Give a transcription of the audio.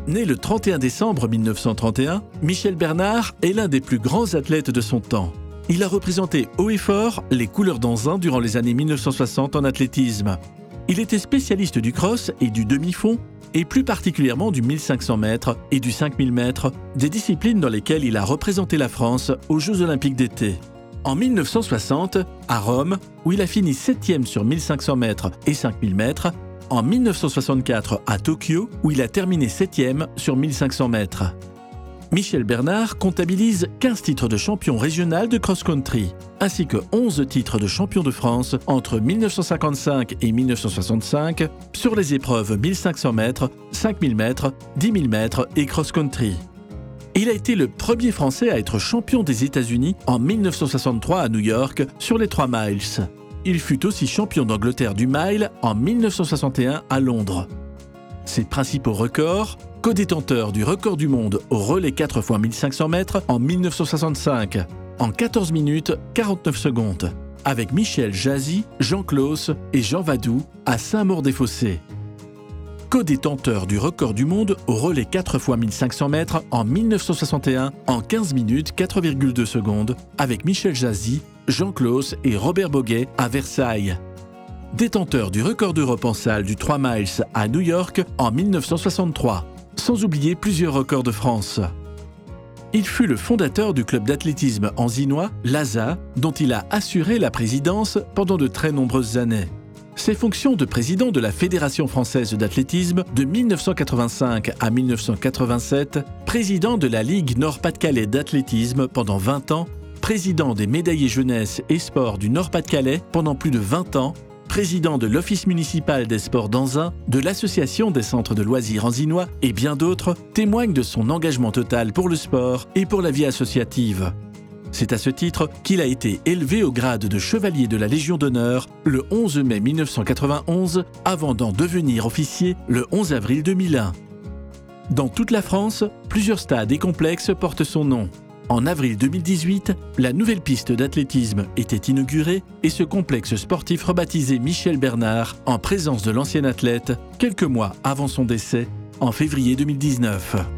Né le 31 décembre 1931, Michel Bernard est l'un des plus grands athlètes de son temps. Il a représenté haut et fort les couleurs d'Anzin durant les années 1960 en athlétisme. Il était spécialiste du cross et du demi-fond, et plus particulièrement du 1500 mètres et du 5000 mètres, des disciplines dans lesquelles il a représenté la France aux Jeux Olympiques d'été. En 1960, à Rome, où il a fini 7e sur 1500 mètres et 5000 mètres, en 1964 à Tokyo, où il a terminé 7e sur 1500 mètres. Michel Bernard comptabilise 15 titres de champion régional de cross-country, ainsi que 11 titres de champion de France entre 1955 et 1965 sur les épreuves 1500 mètres, 5000 mètres, 10 000 mètres et cross-country. Il a été le premier Français à être champion des États-Unis en 1963 à New York sur les 3 miles. Il fut aussi champion d'Angleterre du mile en 1961 à Londres. Ses principaux records, co-détenteur du record du monde au relais 4 x 1500 mètres en 1965, en 14 minutes 49 secondes, avec Michel Jazzy, Jean Claus et Jean Vadou à Saint-Maur-des-Fossés. Co-détenteur du record du monde au relais 4 x 1500 mètres en 1961 en 15 minutes 4,2 secondes, avec Michel Jazzy, Jean Claus et Robert Boguet à Versailles. Détenteur du record d'Europe en salle du 3 miles à New York en 1963, sans oublier plusieurs records de France. Il fut le fondateur du club d'athlétisme anzinois, l'ASA, dont il a assuré la présidence pendant de très nombreuses années. Ses fonctions de président de la Fédération française d'athlétisme de 1985 à 1987, président de la Ligue Nord-Pas-de-Calais d'athlétisme pendant 20 ans, président des médaillés jeunesse et sports du Nord-Pas-de-Calais pendant plus de 20 ans, président de l'Office municipal des sports d'Anzin, de l'Association des centres de loisirs anzinois et bien d'autres, témoignent de son engagement total pour le sport et pour la vie associative. C'est à ce titre qu'il a été élevé au grade de chevalier de la Légion d'honneur le 11 mai 1991, avant d'en devenir officier le 11 avril 2001. Dans toute la France, plusieurs stades et complexes portent son nom. En avril 2018, la nouvelle piste d'athlétisme était inaugurée et ce complexe sportif rebaptisé Michel Bernard en présence de l'ancien athlète quelques mois avant son décès en février 2019.